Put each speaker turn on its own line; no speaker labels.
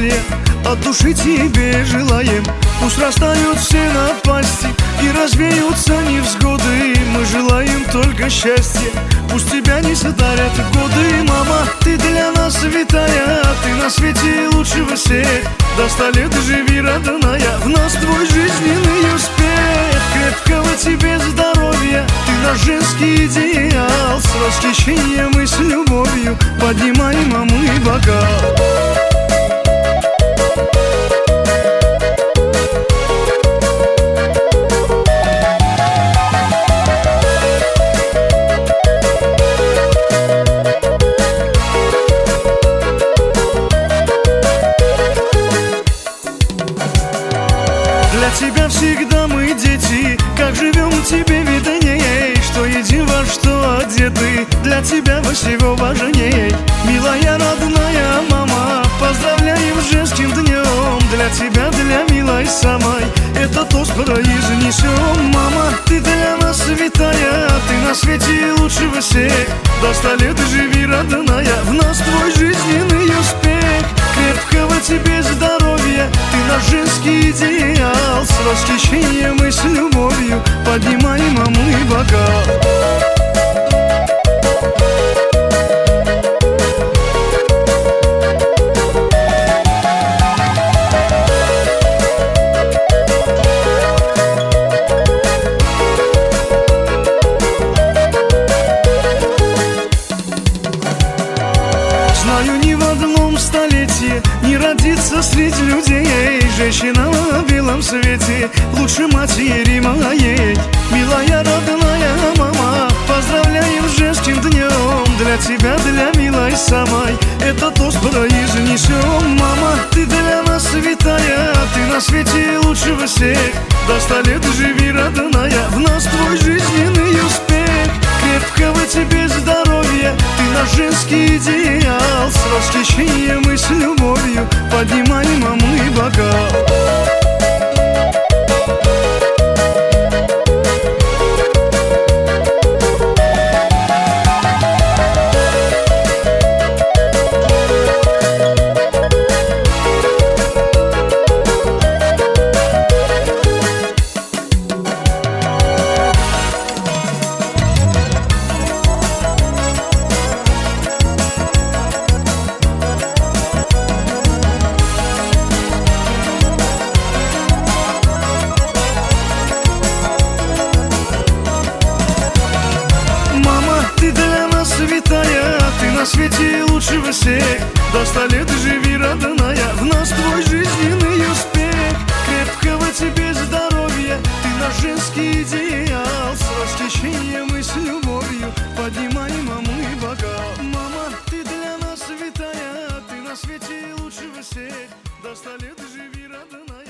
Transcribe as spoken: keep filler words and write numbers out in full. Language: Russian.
здоровья от души тебе желаем. Пусть растают все напасти и развеются невзгоды. Мы желаем только счастья, пусть тебя не задарят годы. Мама, ты для нас святая, ты на свете лучшего всех. До ста лет живи, родная, в нас твой жизненный успех. Крепкого тебе здоровья, ты наш женский идеал. С восхищением и с любовью поднимаем мы бокал. Для тебя всегда мы дети, как живем тебе видней. Что едим, во что одеты, для тебя во всего важней. Милая родная мама, поздравляем с женским днем. Для тебя, для милой самой, это тост произнесем. Мама, ты для нас святая, ты на свете лучшего всех. До ста лет живи, родная, в нас твой жизненный успех. Крепкого тебе здоровья, ты наш женский идеал. С восхищением и с любовью поднимаем мы бокал. Знаю, ни в одном столетии не родится среди людей женщина на белом свете лучше матери моей. Милая родная мама, поздравляем с женским днем. Для тебя, для милой самой, это тост произнесем. Мама, ты для нас святая, ты на свете лучшего всех. До ста лет живи, родная, в нас твой жизненный успех. Крепкого тебе здоровья, ты наш женский идеал. С восхищением и с любовью поднимаем мы бокал. Ты для нас святая, ты на свете лучшего всех. До ста лет живи, родная, в нас твой жизненный успех. Крепкого тебе здоровья, ты наш женский идеал. С восхищением и с любовью поднимаем мы бокал. Мама, ты для нас святая, ты на свете лучшего всех. До ста лет живи, родная.